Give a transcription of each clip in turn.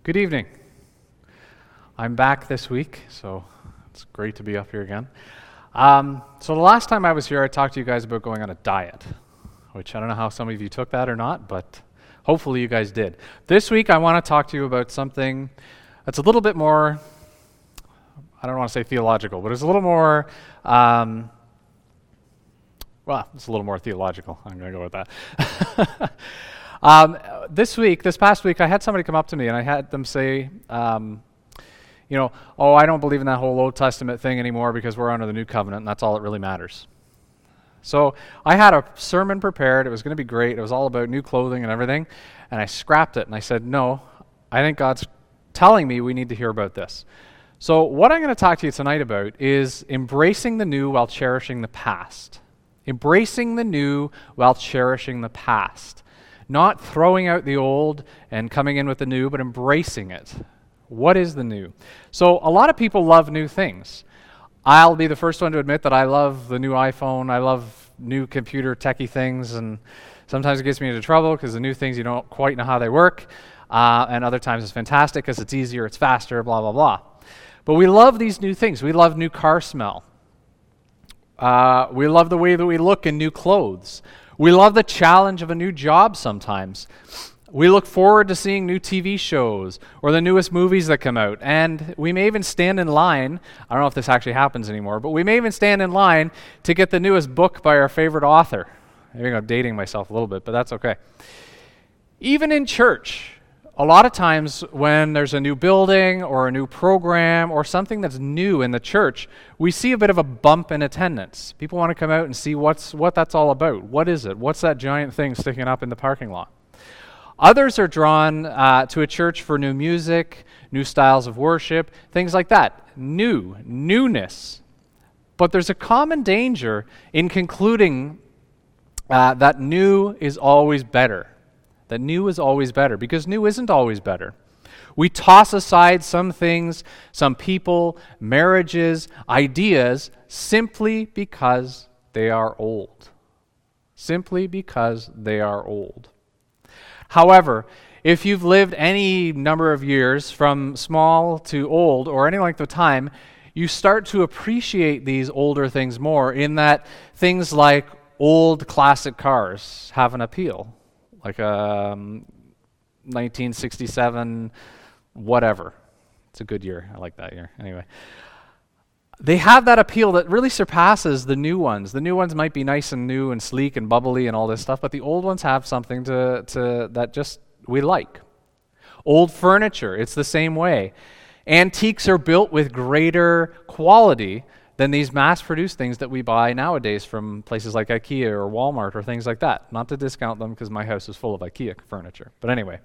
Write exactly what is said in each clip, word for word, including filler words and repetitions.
Good evening. I'm back this week, so it's great to be up here again. Um, so the last time I was here, I talked to you guys about going on a diet, which I don't know how some of you took that or not, but hopefully you guys did. This week, I want to talk to you about something that's a little bit more, I don't want to say theological, but it's a little more, um, well, it's a little more theological. I'm going to go with that. Um, this week, this past week, I had somebody come up to me and I had them say, um, you know, oh, I don't believe in that whole Old Testament thing anymore because we're under the New Covenant and that's all that really matters. So I had a sermon prepared. It was going to be great. It was all about new clothing and everything. And I scrapped it and I said, no, I think God's telling me we need to hear about this. So what I'm going to talk to you tonight about is embracing the new while cherishing the past. Embracing the new while cherishing the past. Not throwing out the old and coming in with the new, but embracing it. What is the new? So a lot of people love new things. I'll be the first one to admit that I love the new iPhone. I love new computer techie things, and sometimes it gets me into trouble because the new things you don't quite know how they work, uh, and other times it's fantastic because it's easier, it's faster, blah, blah, blah. But we love these new things. We love new car smell. Uh, we love the way that we look in new clothes. We love the challenge of a new job sometimes. We look forward to seeing new T V shows or the newest movies that come out. And we may even stand in line, I don't know if this actually happens anymore, but we may even stand in line to get the newest book by our favorite author. Maybe I'm dating myself a little bit, but that's okay. Even in church, a lot of times when there's a new building or a new program or something that's new in the church, we see a bit of a bump in attendance. People want to come out and see what's what that's all about. What is it? What's that giant thing sticking up in the parking lot? Others are drawn uh, to a church for new music, new styles of worship, things like that. New, newness. But there's a common danger in concluding uh, that new is always better. That new is always better, because new isn't always better. We toss aside some things, some people, marriages, ideas, simply because they are old. Simply because they are old. However, if you've lived any number of years, from small to old, or any length of time, you start to appreciate these older things more, in that things like old classic cars have an appeal. Like a um, nineteen sixty-seven, whatever. It's a good year. I like that year. Anyway. They have that appeal that really surpasses the new ones. The new ones might be nice and new and sleek and bubbly and all this stuff, but the old ones have something to, to that just we like. Old furniture, it's the same way. Antiques are built with greater quality than these mass-produced things that we buy nowadays from places like IKEA or Walmart or things like that. Not to discount them, because my house is full of IKEA furniture. But anyway,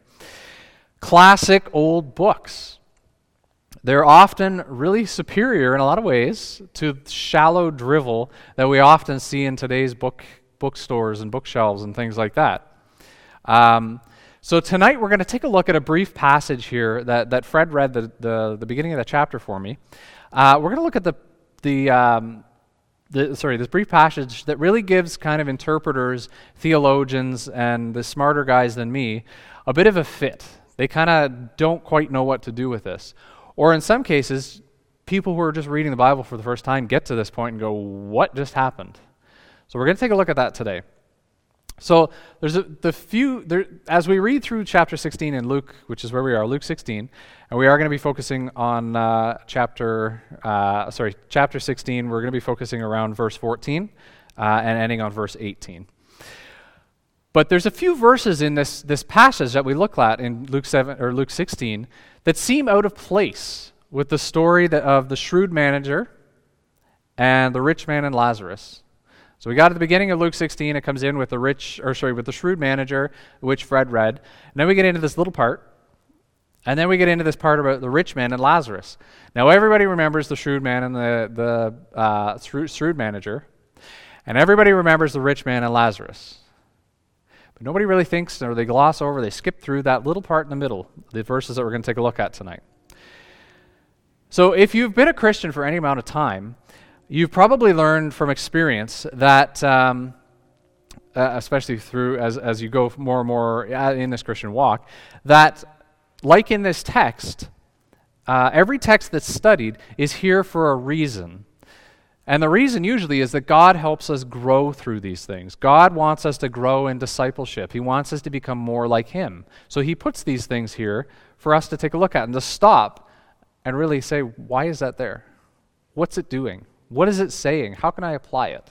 classic old books. They're often really superior in a lot of ways to shallow drivel that we often see in today's book bookstores and bookshelves and things like that. Um, so tonight we're going to take a look at a brief passage here that, that Fred read the, the, the beginning of the chapter for me. Uh, we're going to look at the The, um, the sorry, this brief passage that really gives kind of interpreters, theologians, and the smarter guys than me a bit of a fit. They kind of don't quite know what to do with this. Or in some cases, people who are just reading the Bible for the first time get to this point and go, what just happened? So we're going to take a look at that today. So there's a, the few, there, as we read through chapter sixteen in Luke, which is where we are, Luke sixteen, and we are going to be focusing on uh, chapter, uh, sorry, chapter sixteen. We're going to be focusing around verse fourteen uh, and ending on verse eighteen. But there's a few verses in this this passage that we look at in Luke seven or Luke sixteen that seem out of place with the story that, of the shrewd manager and the rich man and Lazarus. So we got at the beginning of Luke sixteen, it comes in with the rich, or sorry, with the shrewd manager, which Fred read. And then we get into this little part. And then we get into this part about the rich man and Lazarus. Now everybody remembers the shrewd man and the, the uh, shrewd, shrewd manager. And everybody remembers the rich man and Lazarus. But nobody really thinks, or they gloss over, they skip through that little part in the middle, the verses that we're going to take a look at tonight. So if you've been a Christian for any amount of time, you've probably learned from experience that, um, uh, especially through as, as you go more and more in this Christian walk, that like in this text, uh, every text that's studied is here for a reason. And the reason usually is that God helps us grow through these things. God wants us to grow in discipleship. He wants us to become more like Him. So He puts these things here for us to take a look at and to stop and really say, why is that there? What's it doing? What is it saying? How can I apply it?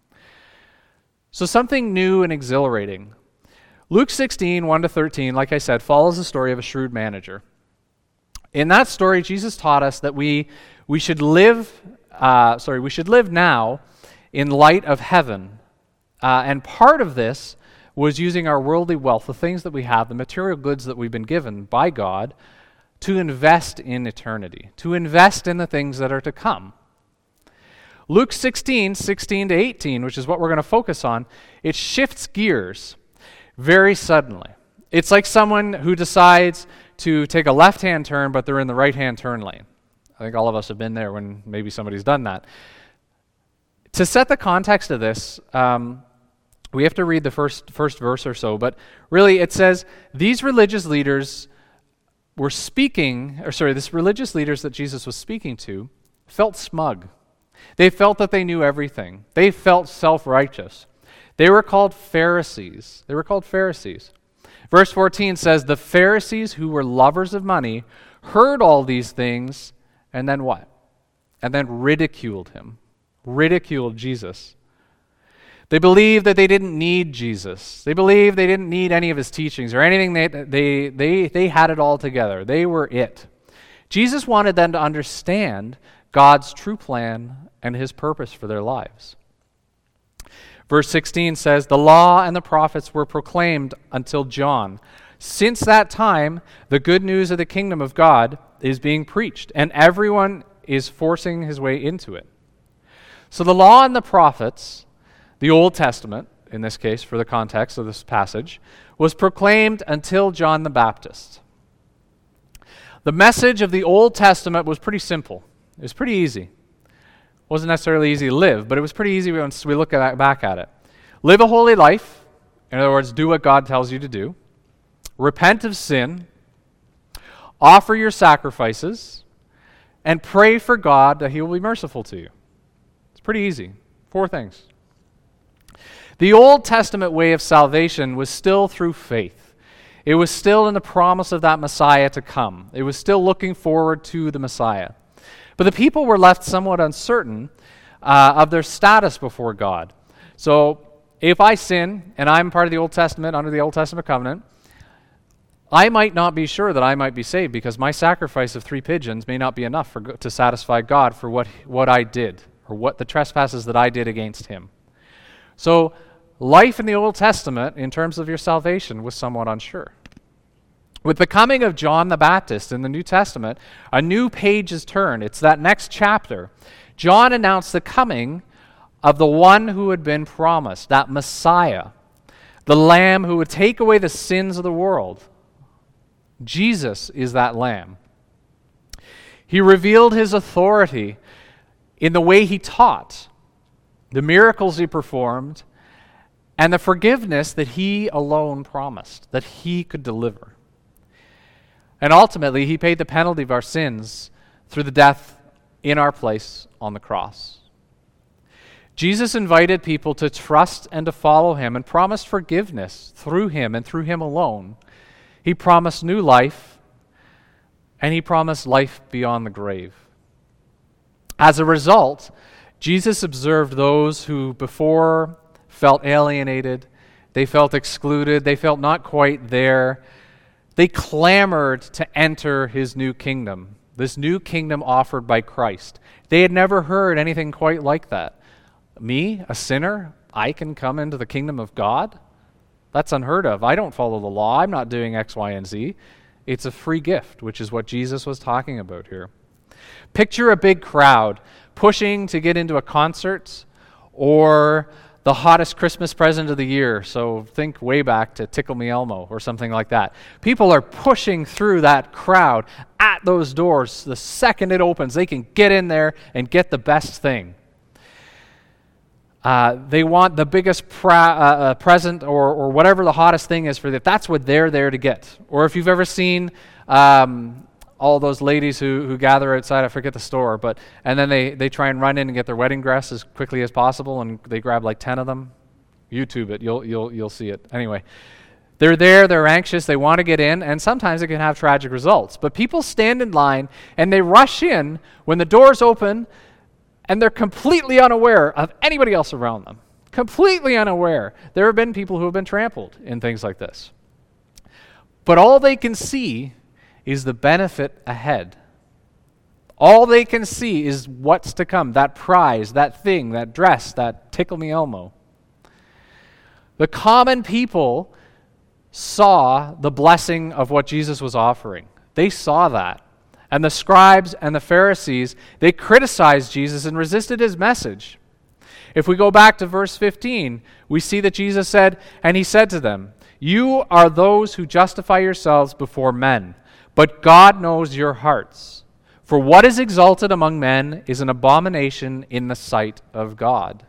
So something new and exhilarating. Luke sixteen, one to thirteen, like I said, follows the story of a shrewd manager. In that story, Jesus taught us that we, we should live Uh, sorry, we should live now in light of heaven. Uh, and part of this was using our worldly wealth, the things that we have, the material goods that we've been given by God, to invest in eternity, to invest in the things that are to come. Luke sixteen, sixteen to eighteen, which is what we're going to focus on, it shifts gears very suddenly. It's like someone who decides to take a left-hand turn, but they're in the right-hand turn lane. I think all of us have been there when maybe somebody's done that. To set the context of this, um, we have to read the first first verse or so, but really it says, these religious leaders were speaking, or sorry, these religious leaders that Jesus was speaking to felt smug. They felt that they knew everything. They felt self-righteous. They were called Pharisees. They were called Pharisees. Verse fourteen says, the Pharisees who were lovers of money heard all these things. And then what? And then ridiculed him. Ridiculed Jesus. They believed that they didn't need Jesus. They believed they didn't need any of his teachings or anything. They, they, they, they had it all together. They were it. Jesus wanted them to understand God's true plan and his purpose for their lives. Verse sixteen says, the law and the prophets were proclaimed until John. Since that time, the good news of the kingdom of God is being preached, and everyone is forcing his way into it. So the law and the prophets, the Old Testament, in this case, for the context of this passage, was proclaimed until John the Baptist. The message of the Old Testament was pretty simple. It was pretty easy. It wasn't necessarily easy to live, but it was pretty easy once we look at, back at it. Live a holy life. In other words, do what God tells you to do. Repent of sin. Offer your sacrifices, and pray for God that he will be merciful to you. It's pretty easy. Four things. The Old Testament way of salvation was still through faith. It was still in the promise of that Messiah to come. It was still looking forward to the Messiah. But the people were left somewhat uncertain uh, of their status before God. So if I sin, and I'm part of the Old Testament, under the Old Testament covenant, I might not be sure that I might be saved because my sacrifice of three pigeons may not be enough for, to satisfy God for what, what I did or what the trespasses that I did against him. So life in the Old Testament in terms of your salvation was somewhat unsure. With the coming of John the Baptist in the New Testament, a new page is turned. It's that next chapter. John announced the coming of the one who had been promised, that Messiah, the Lamb who would take away the sins of the world. Jesus is that Lamb. He revealed his authority in the way he taught, the miracles he performed, and the forgiveness that he alone promised, that he could deliver. And ultimately, he paid the penalty of our sins through the death in our place on the cross. Jesus invited people to trust and to follow him and promised forgiveness through him and through him alone. He promised new life, and he promised life beyond the grave. As a result, Jesus observed those who before felt alienated, they felt excluded, they felt not quite there. They clamored to enter his new kingdom, this new kingdom offered by Christ. They had never heard anything quite like that. Me, a sinner, I can come into the kingdom of God? That's unheard of. I don't follow the law. I'm not doing X, Y, and Z. It's a free gift, which is what Jesus was talking about here. Picture a big crowd pushing to get into a concert or the hottest Christmas present of the year. So think way back to Tickle Me Elmo or something like that. People are pushing through that crowd at those doors. The second it opens, they can get in there and get the best thing. Uh, they want the biggest pra- uh, uh, present or, or whatever the hottest thing is for them. That's what they're there to get. Or if you've ever seen um, all those ladies who, who gather outside, I forget the store, but and then they, they try and run in and get their wedding dress as quickly as possible, and they grab like ten of them. YouTube it, you'll you'll you'll see it. Anyway, they're there, they're anxious, they want to get in, and sometimes it can have tragic results. But people stand in line and they rush in when the doors open, and they're completely unaware of anybody else around them. Completely unaware. There have been people who have been trampled in things like this. But all they can see is the benefit ahead. All they can see is what's to come, that prize, that thing, that dress, that tickle me Elmo. The common people saw the blessing of what Jesus was offering. They saw that. And the scribes and the Pharisees, they criticized Jesus and resisted his message. If we go back to verse fifteen, we see that Jesus said, and he said to them, "You are those who justify yourselves before men, but God knows your hearts. For what is exalted among men is an abomination in the sight of God."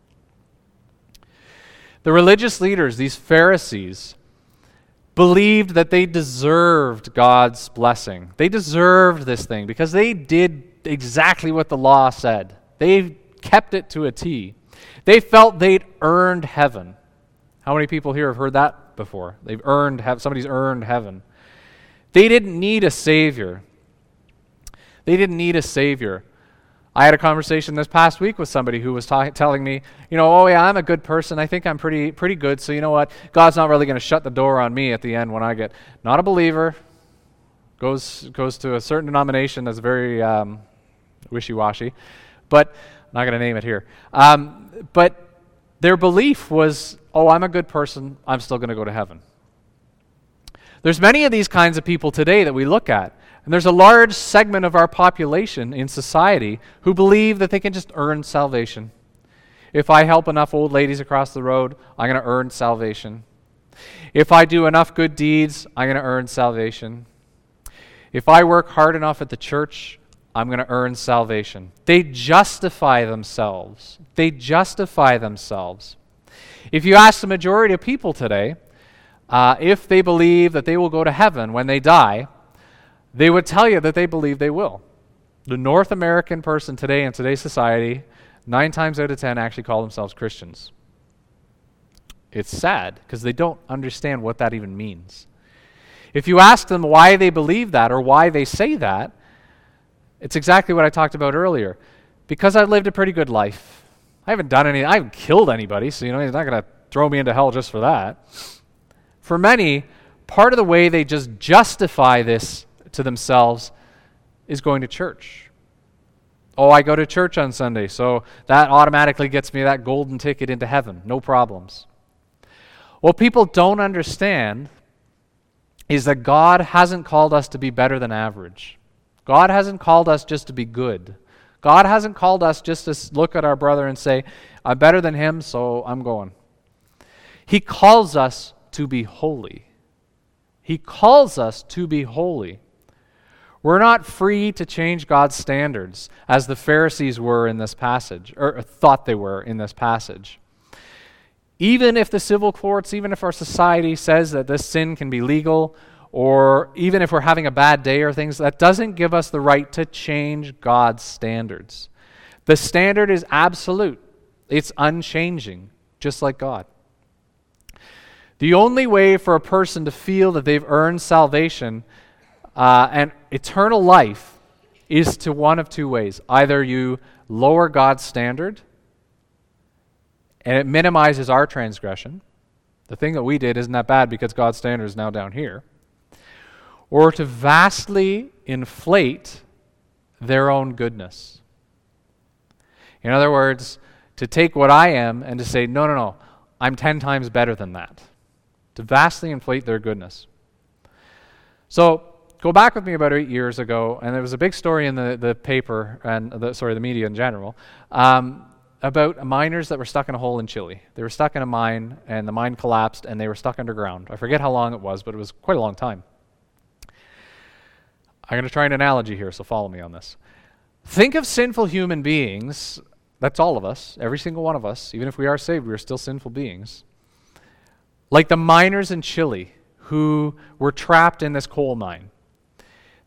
The religious leaders, these Pharisees, believed that they deserved God's blessing. They deserved this thing because they did exactly what the law said. They kept it to a T. They felt they'd earned heaven. How many people here have heard that before? They've earned, have somebody's earned heaven. They didn't need a savior. They didn't need a savior. I had a conversation this past week with somebody who was ta- telling me, you know, oh yeah, I'm a good person. I think I'm pretty pretty good. So you know what? God's not really going to shut the door on me at the end when I get not a believer. Goes goes to a certain denomination that's very um, wishy-washy, but I'm not going to name it here. Um, but their belief was, oh, I'm a good person. I'm still going to go to heaven. There's many of these kinds of people today that we look at. And there's a large segment of our population in society who believe that they can just earn salvation. If I help enough old ladies across the road, I'm going to earn salvation. If I do enough good deeds, I'm going to earn salvation. If I work hard enough at the church, I'm going to earn salvation. They justify themselves. They justify themselves. If you ask the majority of people today, uh, if they believe that they will go to heaven when they die, they would tell you that they believe they will. The North American person today in today's society, nine times out of ten actually call themselves Christians. It's sad because they don't understand what that even means. If you ask them why they believe that or why they say that, it's exactly what I talked about earlier. Because I've lived a pretty good life. I haven't done any, I haven't killed anybody, so you know, he's not going to throw me into hell just for that. For many, part of the way they just justify this to themselves is going to church. Oh, I go to church on Sunday, so that automatically gets me that golden ticket into heaven. No problems. What people don't understand is that God hasn't called us to be better than average. God hasn't called us just to be good. God hasn't called us just to look at our brother and say, I'm better than him, so I'm going. He calls us to be holy. He calls us to be holy. We're not free to change God's standards as the Pharisees were in this passage, or thought they were in this passage. Even if the civil courts, even if our society says that this sin can be legal, or even if we're having a bad day or things, that doesn't give us the right to change God's standards. The standard is absolute. It's unchanging, just like God. The only way for a person to feel that they've earned salvation uh, and eternal life is to one of two ways. Either you lower God's standard, and it minimizes our transgression. The thing that we did isn't that bad because God's standard is now down here. Or to vastly inflate their own goodness. In other words, to take what I am and to say, no, no, no, I'm ten times better than that. To vastly inflate their goodness. So, go back with me about eight years ago, and there was a big story in the, the paper, and the, sorry, the media in general, um, about miners that were stuck in a hole in Chile. They were stuck in a mine, and the mine collapsed, and they were stuck underground. I forget how long it was, but it was quite a long time. I'm going to try an analogy here, so follow me on this. Think of sinful human beings. That's all of us, every single one of us. Even if we are saved, we are still sinful beings. Like the miners in Chile who were trapped in this coal mine.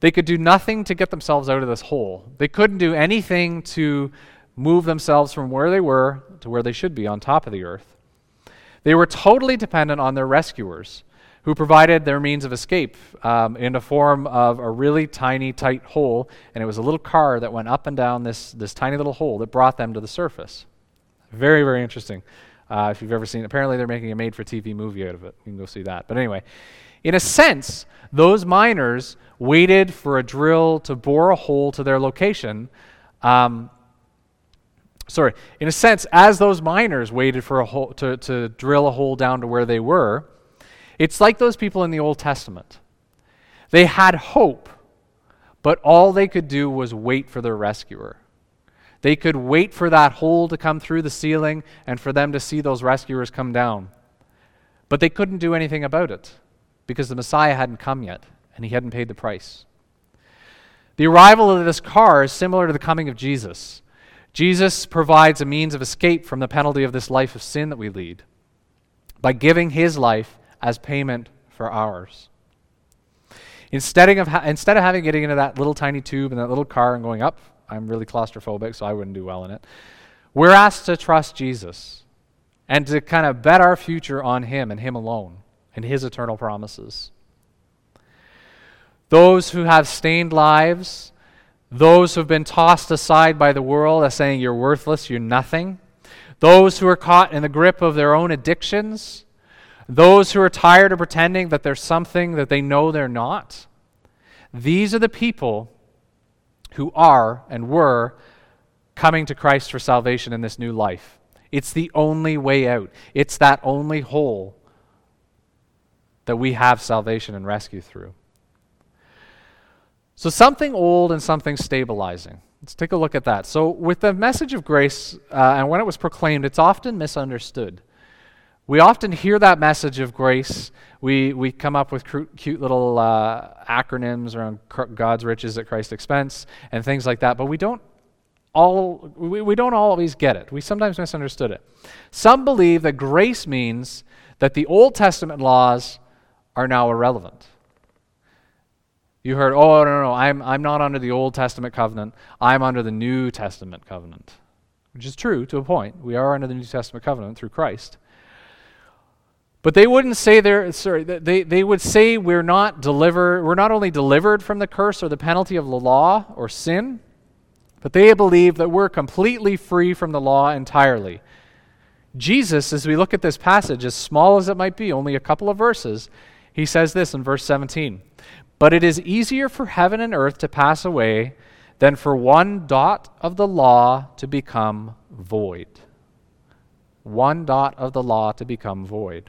They could do nothing to get themselves out of this hole. They couldn't do anything to move themselves from where they were to where they should be on top of the earth. They were totally dependent on their rescuers, who provided their means of escape um, in the form of a really tiny, tight hole, and it was a little car that went up and down this, this tiny little hole that brought them to the surface. Very, very interesting. Uh, if you've ever seen it. Apparently they're making a made-for-T V movie out of it. You can go see that. But anyway, in a sense, those miners waited for a drill to bore a hole to their location. Um, sorry, in a sense, as those miners waited for a hole to, to drill a hole down to where they were, it's like those people in the Old Testament. They had hope, but all they could do was wait for their rescuer. They could wait for that hole to come through the ceiling and for them to see those rescuers come down. But they couldn't do anything about it because the Messiah hadn't come yet and he hadn't paid the price. The arrival of this car is similar to the coming of Jesus. Jesus provides a means of escape from the penalty of this life of sin that we lead by giving his life as payment for ours. Instead of, ha- instead of having getting into that little tiny tube and that little car and going up, I'm really claustrophobic, so I wouldn't do well in it. We're asked to trust Jesus and to kind of bet our future on him and him alone and his eternal promises. Those who have stained lives, those who have been tossed aside by the world as saying you're worthless, you're nothing, those who are caught in the grip of their own addictions, those who are tired of pretending that there's something that they know they're not, these are the people who are and were coming to Christ for salvation in this new life. It's the only way out. It's that only hole that we have salvation and rescue through. So something old and something stabilizing. Let's take a look at that. So with the message of grace, uh, and when it was proclaimed, it's often misunderstood. We often hear that message of grace. We we come up with cr- cute little uh, acronyms around cr- God's riches at Christ's expense and things like that, but we don't all we, we don't always get it. We sometimes misunderstood it. Some believe that grace means that the Old Testament laws are now irrelevant. You heard, oh no no, no I'm I'm not under the Old Testament covenant. I'm under the New Testament covenant, which is true to a point. We are under the New Testament covenant through Christ. But they wouldn't say they're, sorry, they, they would say we're not delivered, we're not only delivered from the curse or the penalty of the law or sin, but they believe that we're completely free from the law entirely. Jesus, as we look at this passage, as small as it might be, only a couple of verses, he says this in verse seventeen, "But it is easier for heaven and earth to pass away than for one dot of the law to become void." One dot of the law to become void.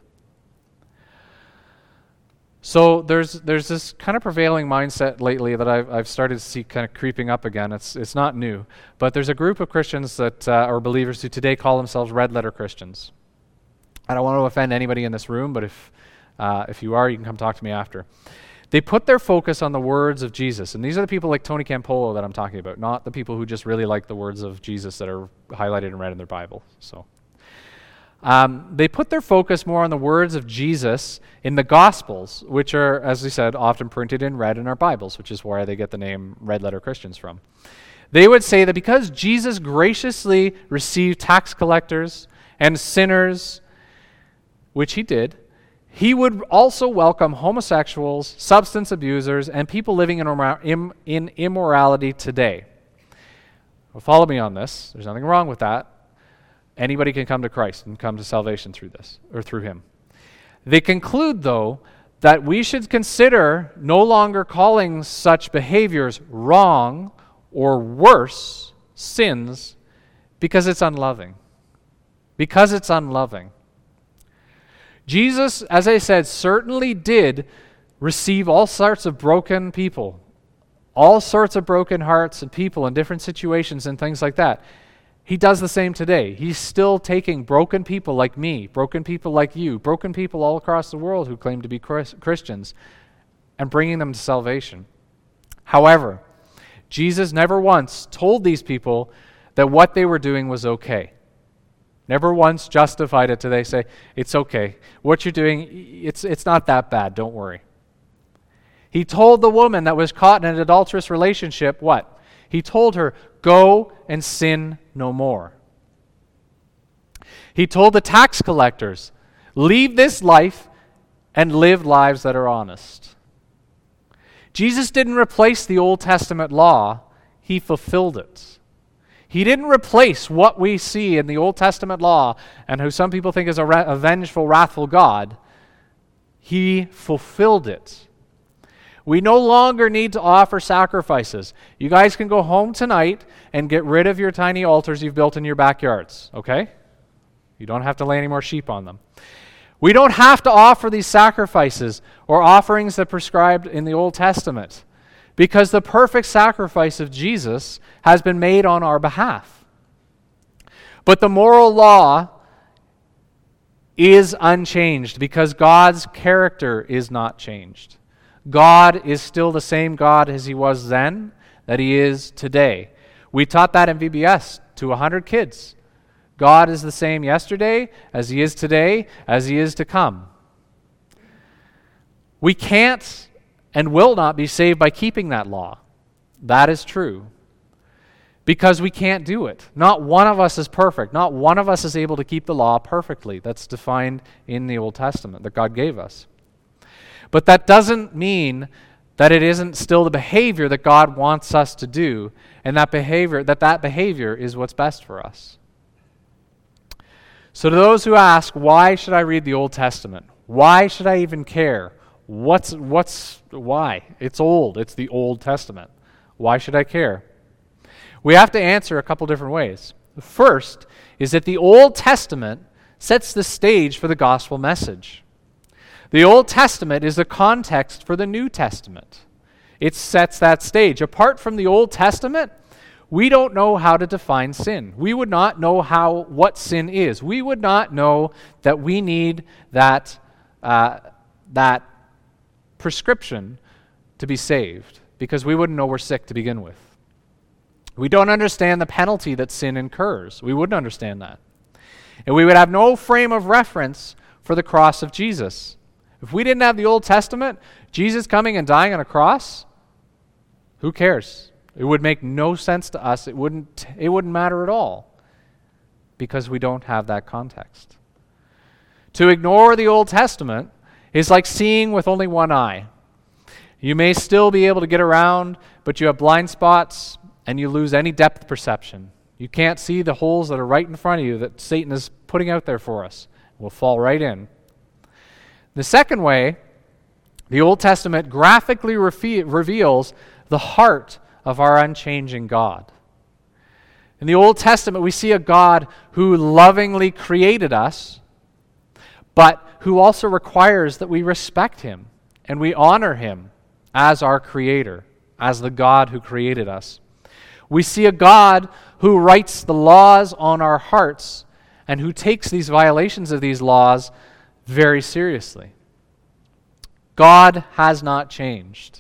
So there's there's this kind of prevailing mindset lately that I've I've started to see kind of creeping up again. It's it's not new, but there's a group of Christians that uh, or believers who today call themselves red letter Christians. I don't want to offend anybody in this room, but if uh, if you are, you can come talk to me after. They put their focus on the words of Jesus, and these are the people like Tony Campolo that I'm talking about, not the people who just really like the words of Jesus that are highlighted and read in their Bible. So. Um, they put their focus more on the words of Jesus in the Gospels, which are, as we said, often printed in red in our Bibles, which is where they get the name Red Letter Christians from. They would say that because Jesus graciously received tax collectors and sinners, which he did, he would also welcome homosexuals, substance abusers, and people living in, immor- in immorality today. Well, follow me on this. There's nothing wrong with that. Anybody can come to Christ and come to salvation through this, or through him. They conclude, though, that we should consider no longer calling such behaviors wrong or worse sins because it's unloving. Because it's unloving. Jesus, as I said, certainly did receive all sorts of broken people, all sorts of broken hearts and people in different situations and things like that. He does the same today. He's still taking broken people like me, broken people like you, broken people all across the world who claim to be Christians, and bringing them to salvation. However, Jesus never once told these people that what they were doing was okay. Never once justified it to they say, it's okay. What you're doing, it's, it's not that bad, don't worry. He told the woman that was caught in an adulterous relationship, what? He told her, go and sin no more. He told the tax collectors, leave this life and live lives that are honest. Jesus didn't replace the Old Testament law, he fulfilled it. He didn't replace what we see in the Old Testament law and who some people think is a, ra- a vengeful, wrathful God. He fulfilled it. We no longer need to offer sacrifices. You guys can go home tonight and get rid of your tiny altars you've built in your backyards, okay? You don't have to lay any more sheep on them. We don't have to offer these sacrifices or offerings that prescribed in the Old Testament because the perfect sacrifice of Jesus has been made on our behalf. But the moral law is unchanged because God's character is not changed. God is still the same God as he was then that he is today. We taught that in V B S to one hundred kids. God is the same yesterday as he is today, as he is to come. We can't and will not be saved by keeping that law. That is true. Because we can't do it. Not one of us is perfect. Not one of us is able to keep the law perfectly. That's defined in the Old Testament that God gave us. But that doesn't mean that it isn't still the behavior that God wants us to do, and that behavior that that behavior is what's best for us. So to those who ask, why should I read the Old Testament? Why should I even care? What's, what's, why? It's old. It's the Old Testament. Why should I care? We have to answer a couple different ways. The first is that the Old Testament sets the stage for the gospel message. The Old Testament is the context for the New Testament. It sets that stage. Apart from the Old Testament, we don't know how to define sin. We would not know how what sin is. We would not know that we need that, uh, that prescription to be saved because we wouldn't know we're sick to begin with. We don't understand the penalty that sin incurs. We wouldn't understand that. And we would have no frame of reference for the cross of Jesus. If we didn't have the Old Testament, Jesus coming and dying on a cross, who cares? It would make no sense to us. It wouldn't, it wouldn't matter at all because we don't have that context. To ignore the Old Testament is like seeing with only one eye. You may still be able to get around, but you have blind spots and you lose any depth perception. You can't see the holes that are right in front of you that Satan is putting out there for us. We'll fall right in. The second way, the Old Testament graphically refe- reveals the heart of our unchanging God. In the Old Testament, we see a God who lovingly created us, but who also requires that we respect him and we honor him as our creator, as the God who created us. We see a God who writes the laws on our hearts and who takes these violations of these laws very seriously. God has not changed.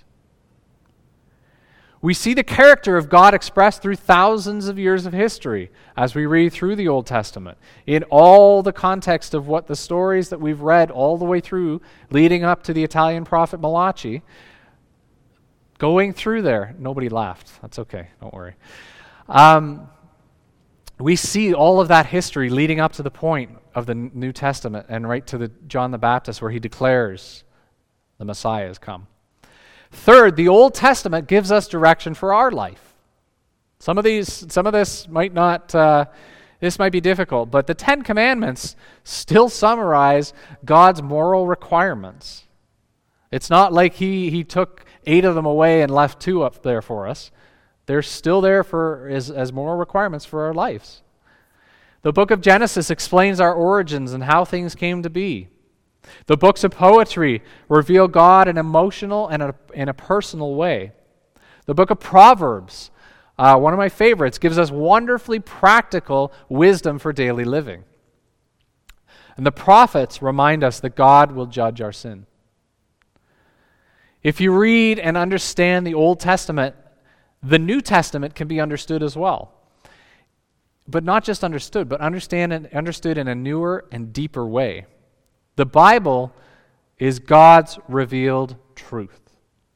We see the character of God expressed through thousands of years of history as we read through the Old Testament, in all the context of what the stories that we've read all the way through, leading up to the Italian prophet Malachi. Going through there, nobody laughed. That's okay, don't worry. Um, we see all of that history leading up to the point of the New Testament and right to the John the Baptist where he declares the Messiah has come. Third, the Old Testament gives us direction for our life. Some of these, some of this might not, uh, this might be difficult, but the Ten Commandments still summarize God's moral requirements. It's not like he he took eight of them away and left two up there for us. They're still there for as, as moral requirements for our lives. The book of Genesis explains our origins and how things came to be. The books of poetry reveal God in an emotional and a, in a personal way. The book of Proverbs, uh, one of my favorites, gives us wonderfully practical wisdom for daily living. And the prophets remind us that God will judge our sin. If you read and understand the Old Testament, the New Testament can be understood as well. But not just understood, but understand and understood in a newer and deeper way. The Bible is God's revealed truth.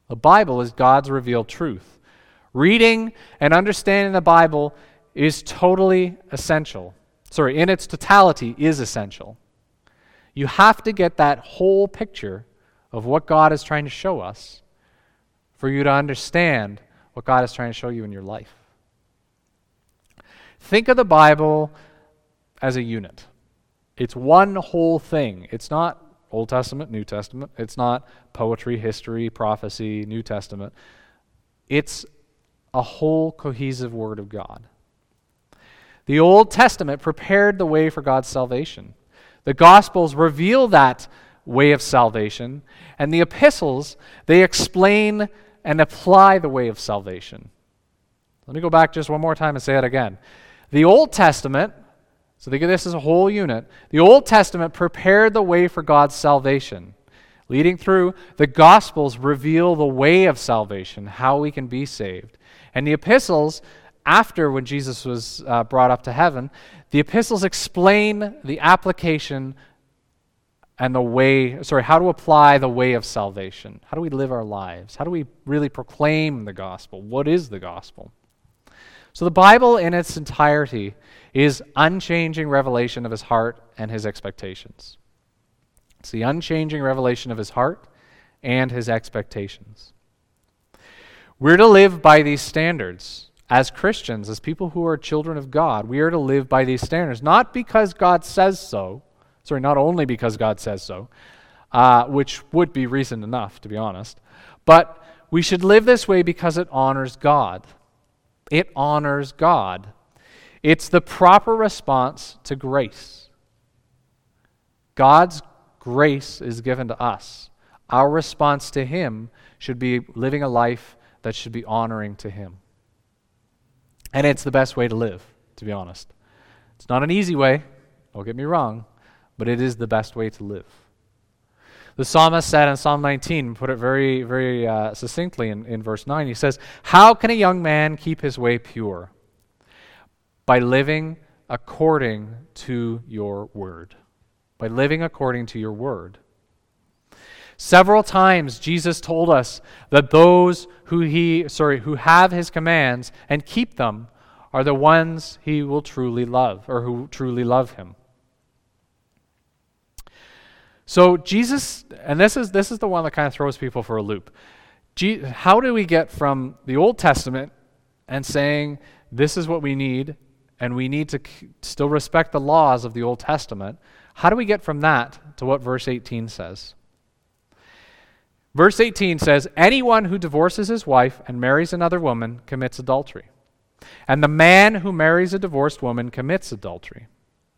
The Bible is God's revealed truth. Reading and understanding the Bible is totally essential. Sorry, in its totality is essential. You have to get that whole picture of what God is trying to show us for you to understand what God is trying to show you in your life. Think of the Bible as a unit. It's one whole thing. It's not Old Testament, New Testament. It's not poetry, history, prophecy, New Testament. It's a whole cohesive Word of God. The Old Testament prepared the way for God's salvation. The Gospels reveal that way of salvation, and the epistles, they explain and apply the way of salvation. Let me go back just one more time and say it again. The Old Testament, so think of this as a whole unit, the Old Testament prepared the way for God's salvation. Leading through, the Gospels reveal the way of salvation, how we can be saved. And the epistles, after when Jesus was uh, brought up to heaven, the epistles explain the application and the way, sorry, how to apply the way of salvation. How do we live our lives? How do we really proclaim the gospel? What is the gospel? So the Bible in its entirety is unchanging revelation of his heart and his expectations. It's the unchanging revelation of his heart and his expectations. We're to live by these standards. As Christians, as people who are children of God, we are to live by these standards, not because God says so, sorry, not only because God says so, uh, which would be reason enough, to be honest, but we should live this way because it honors God. It honors God. It's the proper response to grace. God's grace is given to us. Our response to Him should be living a life that should be honoring to Him. And it's the best way to live, to be honest. It's not an easy way, don't get me wrong, but it is the best way to live. The psalmist said in Psalm nineteen, put it very, very uh, succinctly in, in verse nine, he says, "How can a young man keep his way pure? By living according to your word." By living according to your word. Several times Jesus told us that those who he sorry who have his commands and keep them are the ones he will truly love, or who truly love him. So Jesus, and this is this is the one that kind of throws people for a loop. Je- how do we get from the Old Testament and saying this is what we need, and we need to k- still respect the laws of the Old Testament? How do we get from that to what verse eighteen says? Verse eighteen says, "Anyone who divorces his wife and marries another woman commits adultery. And the man who marries a divorced woman commits adultery."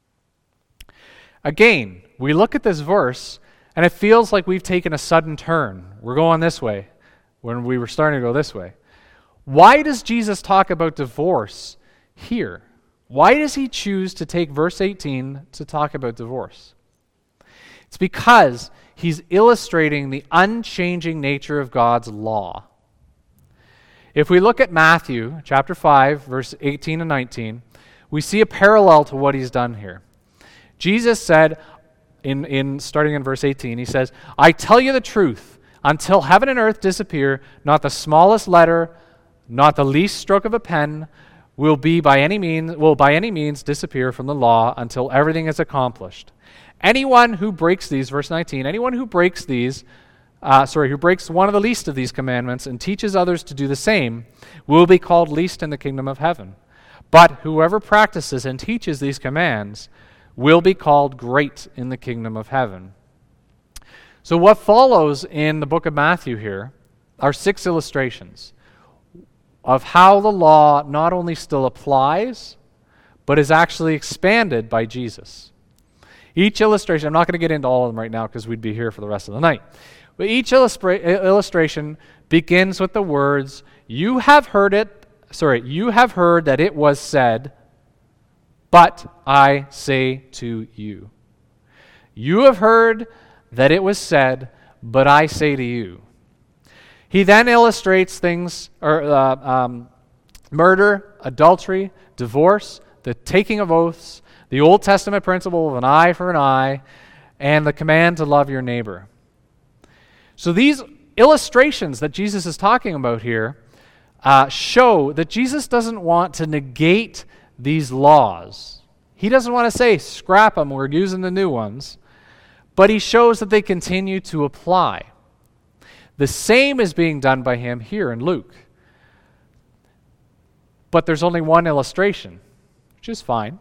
Again, we look at this verse, and it feels like we've taken a sudden turn. We're going this way when we were starting to go this way. Why does Jesus talk about divorce here? Why does he choose to take verse eighteen to talk about divorce? It's because he's illustrating the unchanging nature of God's law. If we look at Matthew chapter five, verse eighteen and nineteen, we see a parallel to what he's done here. Jesus said, in, in starting in verse eighteen, he says, "I tell you the truth, until heaven and earth disappear, not the smallest letter, not the least stroke of a pen will be by any means will by any means disappear from the law until everything is accomplished. Anyone who breaks these," verse nineteen, anyone who breaks these, uh, sorry, who breaks one of the least of these commandments and teaches others to do the same, will be called least in the kingdom of heaven. But whoever practices and teaches these commands will be called great in the kingdom of heaven. So what follows in the book of Matthew here are six illustrations of how the law not only still applies, but is actually expanded by Jesus. Each illustration, I'm not going to get into all of them right now because we'd be here for the rest of the night, but each illustra- illustration begins with the words, "You have heard it, sorry, you have heard that it was said, but I say to you." You have heard that it was said, but I say to you. He then illustrates things, or uh, um, murder, adultery, divorce, the taking of oaths, the Old Testament principle of an eye for an eye, and the command to love your neighbor. So these illustrations that Jesus is talking about here uh, show that Jesus doesn't want to negate these laws. He doesn't want to say, scrap them, we're using the new ones. But he shows that they continue to apply. The same is being done by him here in Luke. But there's only one illustration, which is fine.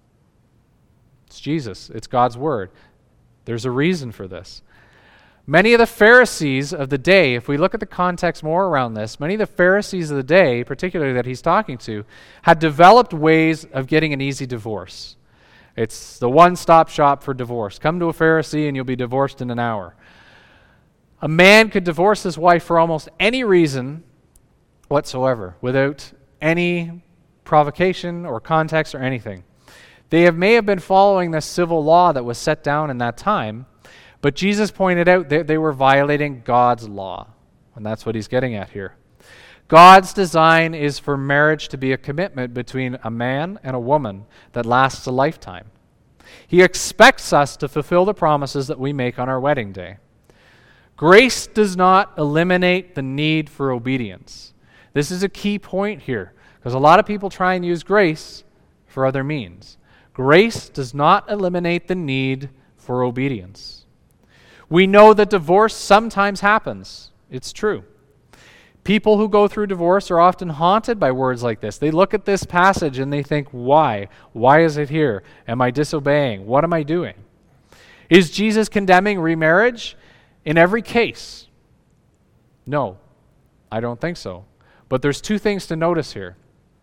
It's Jesus. It's God's word. There's a reason for this. Many of the Pharisees of the day, if we look at the context more around this, many of the Pharisees of the day, particularly that he's talking to, had developed ways of getting an easy divorce. It's the one-stop shop for divorce. Come to a Pharisee and you'll be divorced in an hour. A man could divorce his wife for almost any reason whatsoever, without any provocation or context or anything. They have, may have been following the civil law that was set down in that time, but Jesus pointed out that they were violating God's law, and that's what he's getting at here. God's design is for marriage to be a commitment between a man and a woman that lasts a lifetime. He expects us to fulfill the promises that we make on our wedding day. Grace does not eliminate the need for obedience. This is a key point here, because a lot of people try and use grace for other means. Grace does not eliminate the need for obedience. We know that divorce sometimes happens. It's true. People who go through divorce are often haunted by words like this. They look at this passage and they think, why? Why is it here? Am I disobeying? What am I doing? Is Jesus condemning remarriage in every case? No, I don't think so. But there's two things to notice here.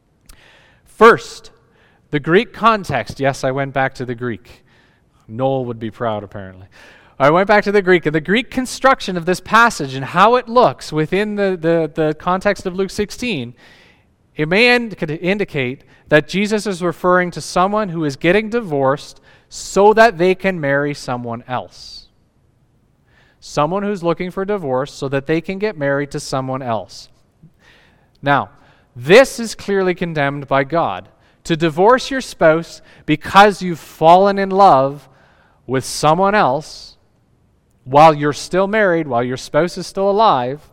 First, the Greek context. Yes, I went back to the Greek. Noel would be proud, apparently. I went back to the Greek, and the Greek construction of this passage and how it looks within the, the, the context of Luke sixteen, it may ind- indicate that Jesus is referring to someone who is getting divorced so that they can marry someone else. Someone who's looking for divorce so that they can get married to someone else. Now, this is clearly condemned by God. To divorce your spouse because you've fallen in love with someone else while you're still married, while your spouse is still alive,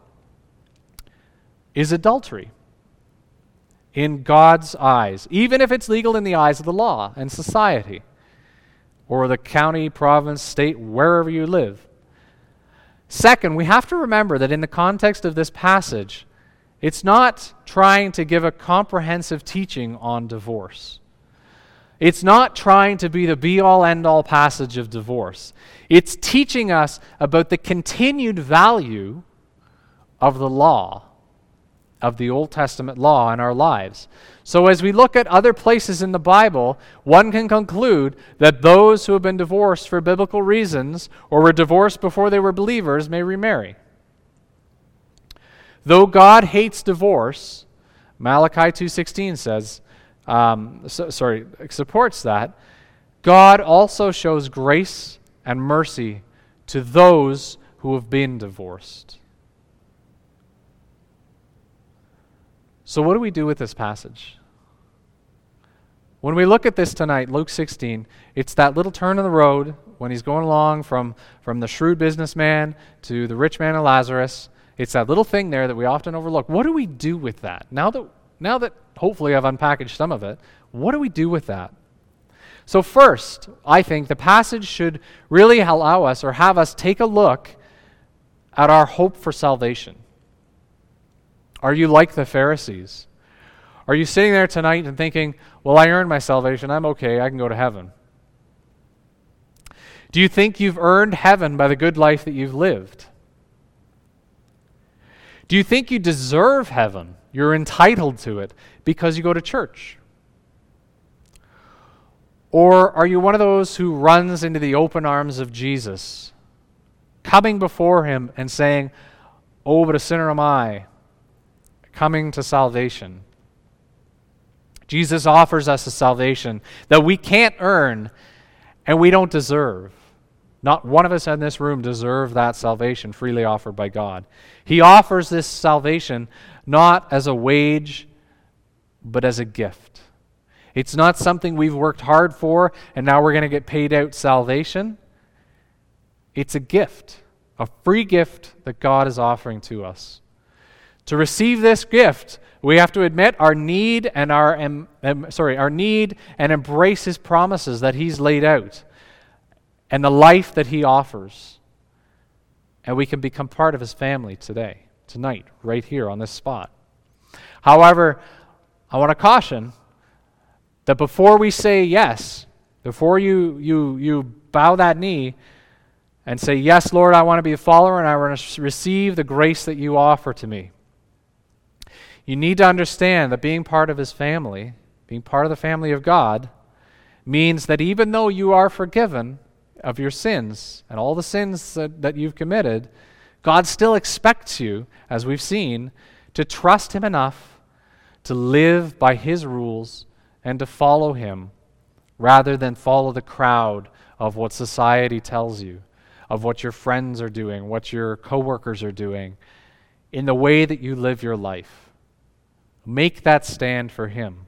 is adultery in God's eyes, even if it's legal in the eyes of the law and society or the county, province, state, wherever you live. Second, we have to remember that in the context of this passage, it's not trying to give a comprehensive teaching on divorce. It's not trying to be the be-all, end-all passage of divorce. It's teaching us about the continued value of the law, of the Old Testament law in our lives. So as we look at other places in the Bible, one can conclude that those who have been divorced for biblical reasons or were divorced before they were believers may remarry. Though God hates divorce, Malachi two sixteen says, um, so, sorry, supports that, God also shows grace and mercy to those who have been divorced. So what do we do with this passage? When we look at this tonight, Luke sixteen, it's that little turn in the road when he's going along from, from the shrewd businessman to the rich man and Lazarus. It's that little thing there that we often overlook. What do we do with that? Now that, now that hopefully I've unpackaged some of it, what do we do with that? So first, I think the passage should really allow us or have us take a look at our hope for salvation. Are you like the Pharisees? Are you sitting there tonight and thinking, well, I earned my salvation, I'm okay, I can go to heaven? Do you think you've earned heaven by the good life that you've lived? Do you think you deserve heaven? You're entitled to it because you go to church? Or are you one of those who runs into the open arms of Jesus, coming before him and saying, oh, but a sinner am I, coming to salvation? Jesus offers us a salvation that we can't earn and we don't deserve. Not one of us in this room deserve that salvation freely offered by God. He offers this salvation not as a wage, but as a gift. It's not something we've worked hard for and now we're going to get paid out salvation. It's a gift a free gift that God is offering to us. To receive this gift, we have to admit our need and our um, um, sorry, our need and embrace his promises that he's laid out and the life that he offers. And we can become part of his family today, tonight, right here on this spot. However, I want to caution that before we say yes, before you you you bow that knee and say, yes, Lord, I want to be a follower and I want to receive the grace that you offer to me, you need to understand that being part of his family, being part of the family of God, means that even though you are forgiven of your sins and all the sins that, that you've committed, God still expects you, as we've seen, to trust him enough to live by his rules and to follow him rather than follow the crowd of what society tells you, of what your friends are doing, what your coworkers are doing, in the way that you live your life. Make that stand for him.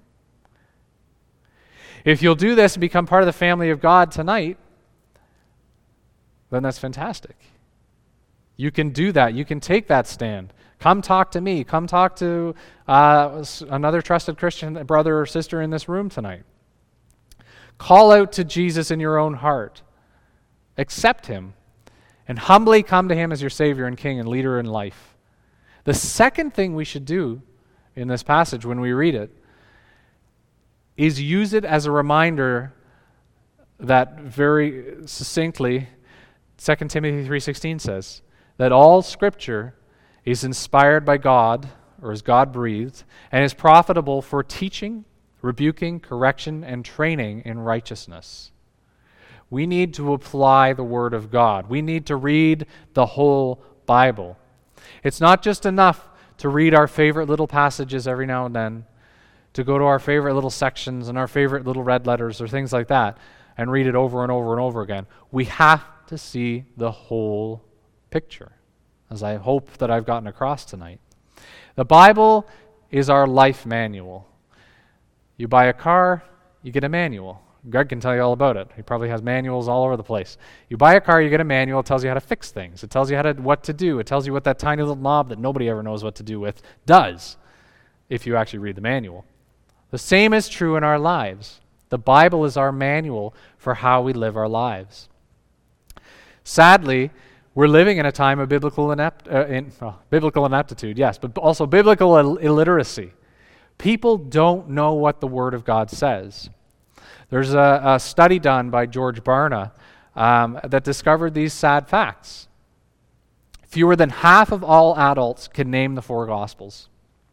If you'll do this and become part of the family of God tonight, then that's fantastic. You can do that. You can take that stand. Come talk to me. Come talk to uh, another trusted Christian brother or sister in this room tonight. Call out to Jesus in your own heart. Accept him and humbly come to him as your Savior and King and leader in life. The second thing we should do in this passage when we read it is use it as a reminder that very succinctly Second Timothy three sixteen says that all Scripture is inspired by God, or is God-breathed, and is profitable for teaching, rebuking, correction, and training in righteousness. We need to apply the Word of God. We need to read the whole Bible. It's not just enough to read our favorite little passages every now and then, to go to our favorite little sections and our favorite little red letters or things like that, and read it over and over and over again. We have to see the whole picture, as I hope that I've gotten across tonight. The Bible is our life manual. You buy a car, you get a manual. Greg can tell you all about it. He probably has manuals all over the place. You buy a car, you get a manual. It tells you how to fix things. It tells you how to what to do. It tells you what that tiny little knob that nobody ever knows what to do with does, if you actually read the manual. The same is true in our lives. The Bible is our manual for how we live our lives. Sadly, we're living in a time of biblical inept, uh, in, well, biblical ineptitude, yes, but also biblical Ill- illiteracy. People don't know what the Word of God says. There's a, a study done by George Barna um, that discovered these sad facts. Fewer than half of all adults can name the four Gospels.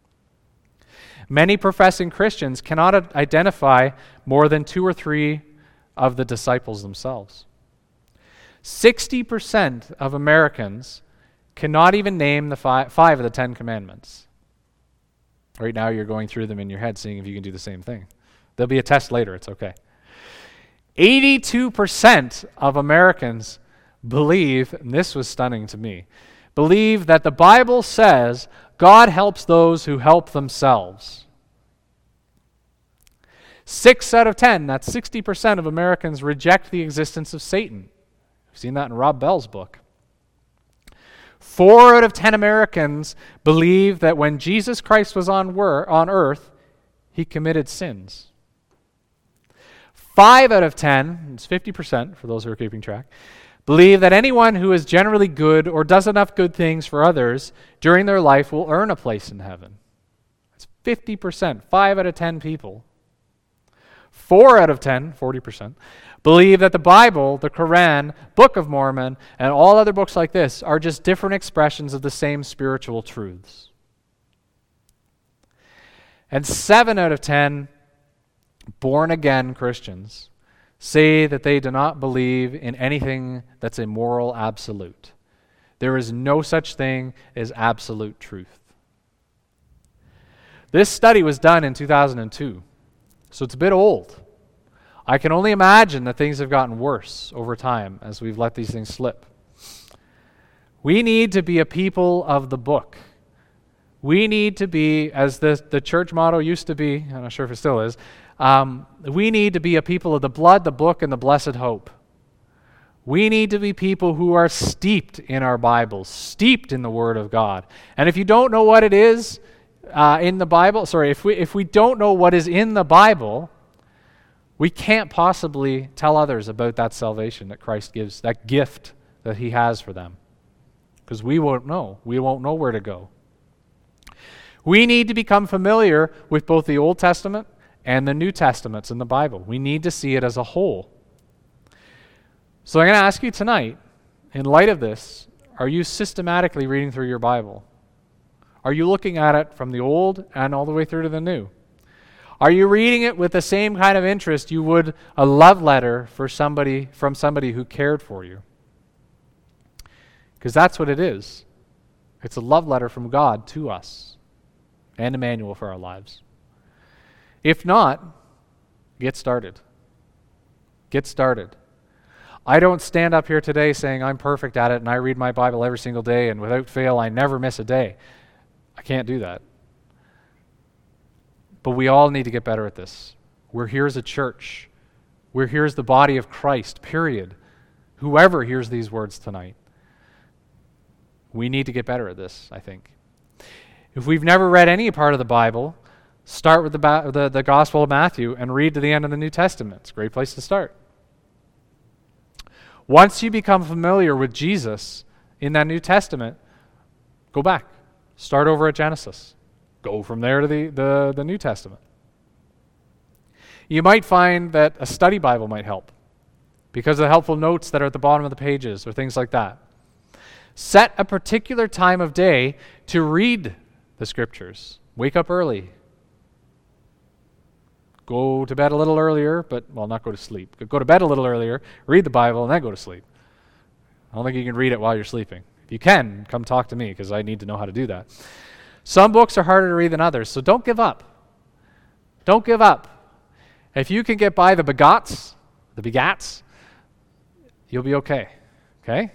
Many professing Christians cannot identify more than two or three of the disciples themselves. sixty percent of Americans cannot even name the five, five of the Ten Commandments. Right now you're going through them in your head, seeing if you can do the same thing. There'll be a test later, it's okay. eighty-two percent of Americans believe, and this was stunning to me, believe that the Bible says God helps those who help themselves. Six out of ten, that's sixty percent of Americans, reject the existence of Satan. We've seen that in Rob Bell's book. Four out of ten Americans believe that when Jesus Christ was on, wor- on earth, he committed sins. Five out of ten, it's fifty percent for those who are keeping track, believe that anyone who is generally good or does enough good things for others during their life will earn a place in heaven. That's fifty percent, five out of ten people. Four out of ten, forty percent, believe that the Bible, the Quran, Book of Mormon, and all other books like this are just different expressions of the same spiritual truths. And seven out of ten born-again Christians say that they do not believe in anything that's a moral absolute. There is no such thing as absolute truth. This study was done in two thousand two, so it's a bit old. I can only imagine that things have gotten worse over time as we've let these things slip. We need to be a people of the book. We need to be, as the, the church motto used to be, I'm not sure if it still is, um, we need to be a people of the blood, the book, and the blessed hope. We need to be people who are steeped in our Bibles, steeped in the Word of God. And if you don't know what it is uh, in the Bible, sorry, if we if we don't know what is in the Bible, we can't possibly tell others about that salvation that Christ gives, that gift that he has for them. Because we won't know. We won't know where to go. We need to become familiar with both the Old Testament and the New Testaments in the Bible. We need to see it as a whole. So I'm going to ask you tonight, in light of this, are you systematically reading through your Bible? Are you looking at it from the Old and all the way through to the New? Are you reading it with the same kind of interest you would a love letter for somebody from somebody who cared for you? Because that's what it is. It's a love letter from God to us and a manual for our lives. If not, get started. Get started. I don't stand up here today saying I'm perfect at it and I read my Bible every single day and without fail I never miss a day. I can't do that. But we all need to get better at this. We're here as a church. We're here as the body of Christ, period. Whoever hears these words tonight. We need to get better at this, I think. If we've never read any part of the Bible, start with the, ba- the, the Gospel of Matthew and read to the end of the New Testament. It's a great place to start. Once you become familiar with Jesus in that New Testament, go back. Start over at Genesis. Go from there to the, the, the New Testament. You might find that a study Bible might help because of the helpful notes that are at the bottom of the pages or things like that. Set a particular time of day to read the Scriptures. Wake up early. Go to bed a little earlier, but, well, not go to sleep. Go to bed a little earlier, read the Bible, and then go to sleep. I don't think you can read it while you're sleeping. If you can, come talk to me, because I need to know how to do that. Some books are harder to read than others, so don't give up. Don't give up. If you can get by the begots, the begats, you'll be okay. Okay?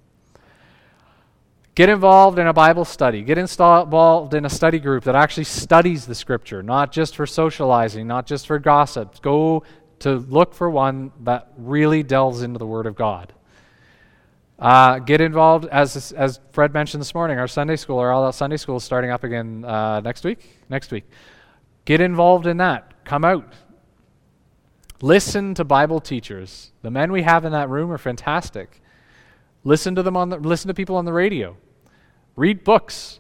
Get involved in a Bible study. Get involved in a study group that actually studies the Scripture, not just for socializing, not just for gossip. Go to look for one that really delves into the Word of God. Uh, get involved, as as Fred mentioned this morning, our Sunday school, our all-out Sunday school is starting up again uh, next week. Next week. Get involved in that. Come out. Listen to Bible teachers. The men we have in that room are fantastic. Listen to them on the, listen to people on the radio. Read books.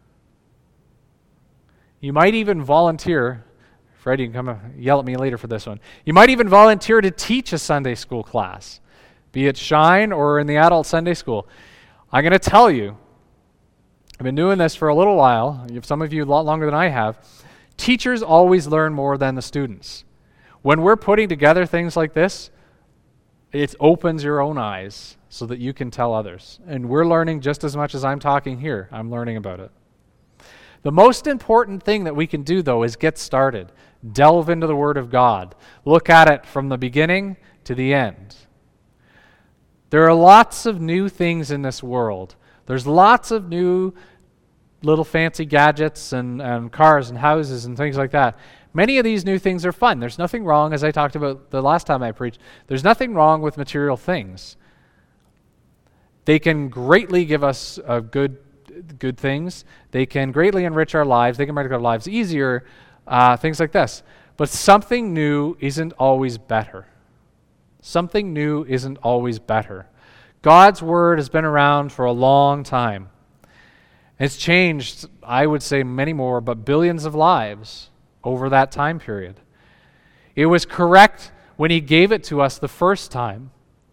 You might even volunteer. Fred, you can come uh, yell at me later for this one. You might even volunteer to teach a Sunday school class, be it Shine or in the adult Sunday school. I'm going to tell you, I've been doing this for a little while. Some of you a lot longer than I have. Teachers always learn more than the students. When we're putting together things like this, it opens your own eyes so that you can tell others. And we're learning just as much as I'm talking here. I'm learning about it. The most important thing that we can do, though, is get started. Delve into the Word of God. Look at it from the beginning to the end. There are lots of new things in this world. There's lots of new little fancy gadgets and, and cars and houses and things like that. Many of these new things are fun. There's nothing wrong, as I talked about the last time I preached, there's nothing wrong with material things. They can greatly give us uh, good good things. They can greatly enrich our lives. They can make our lives easier, uh, things like this. But something new isn't always better. Something new isn't always better. God's Word has been around for a long time. It's changed, I would say, many more, but billions of lives over that time period. It was correct when He gave it to us the first time.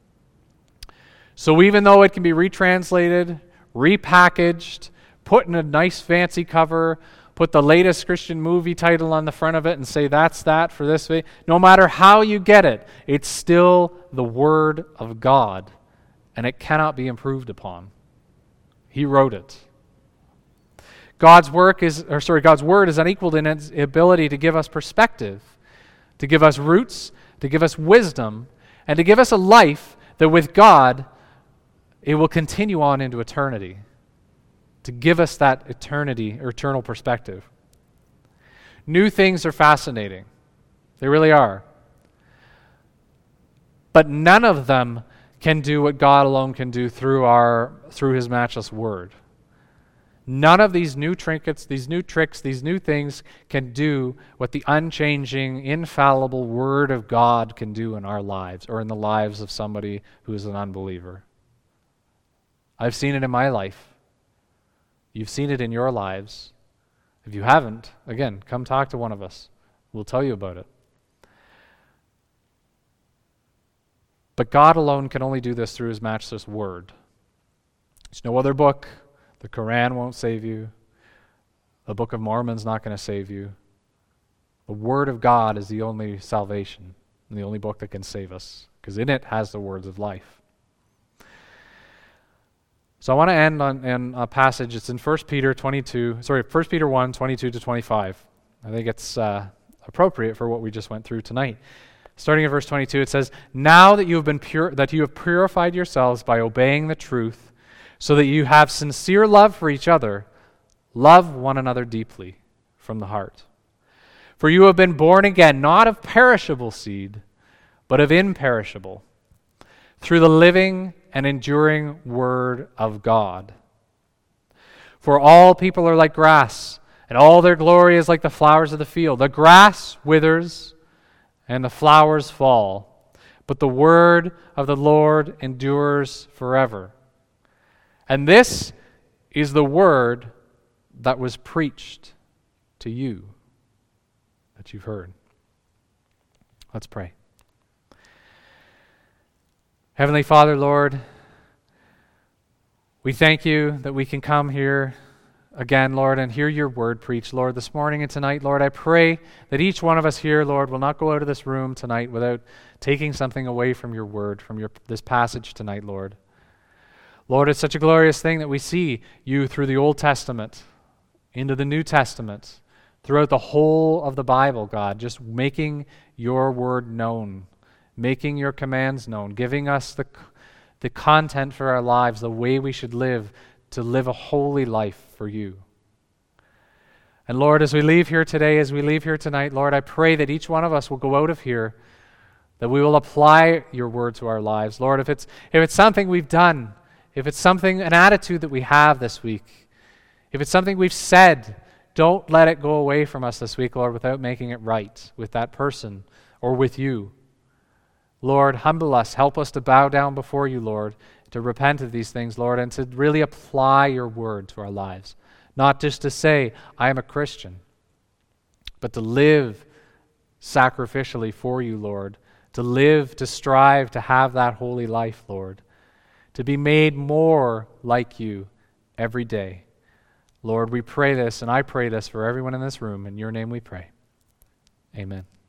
So even though it can be retranslated, repackaged, put in a nice fancy cover, put the latest Christian movie title on the front of it and say that's that for this way, no matter how you get it, it's still the Word of God, and it cannot be improved upon. He wrote it. God's work is, or sorry, God's Word is unequaled in its ability to give us perspective, to give us roots, to give us wisdom, and to give us a life that with God, it will continue on into eternity, to give us that eternity or eternal perspective. New things are fascinating. They really are. But none of them can do what God alone can do through our through his matchless word. None of these new trinkets, these new tricks, these new things can do what the unchanging, infallible word of God can do in our lives or in the lives of somebody who is an unbeliever. I've seen it in my life. You've seen it in your lives. If you haven't, again, come talk to one of us. We'll tell you about it. But God alone can only do this through his matchless word. There's no other book. The Quran won't save you. The Book of Mormon's not going to save you. The Word of God is the only salvation and the only book that can save us, because in it has the words of life. So I want to end on, on a passage. It's in First Peter twenty-two, sorry, First Peter one, twenty-two to twenty-five. I think it's uh, appropriate for what we just went through tonight. Starting at verse twenty-two, it says, "Now that you have been pure, that you have purified yourselves by obeying the truth, so that you have sincere love for each other, love one another deeply from the heart. For you have been born again, not of perishable seed, but of imperishable, through the living and enduring word of God. For all people are like grass, and all their glory is like the flowers of the field. The grass withers, and the flowers fall, but the word of the Lord endures forever. And this is the word that was preached to you, that you've heard." Let's pray. Heavenly Father, Lord, we thank you that we can come here again, Lord, and hear your word preached, Lord, this morning and tonight. Lord, I pray that each one of us here, Lord, will not go out of this room tonight without taking something away from your word, from your this passage tonight, Lord. Lord, it's such a glorious thing that we see you through the Old Testament into the New Testament, throughout the whole of the Bible, God, just making your word known, making your commands known, giving us the, the content for our lives, the way we should live, to live a holy life for you. And Lord, as we leave here today, as we leave here tonight, Lord, I pray that each one of us will go out of here, that we will apply your word to our lives. Lord, if it's if it's something we've done, if it's something, an attitude that we have this week, if it's something we've said, don't let it go away from us this week, Lord, without making it right with that person or with you. Lord, humble us. Help us to bow down before you, Lord, to repent of these things, Lord, and to really apply your word to our lives. Not just to say, I am a Christian, but to live sacrificially for you, Lord, to live, to strive, to have that holy life, Lord, to be made more like you every day. Lord, we pray this, and I pray this for everyone in this room. In your name we pray. Amen.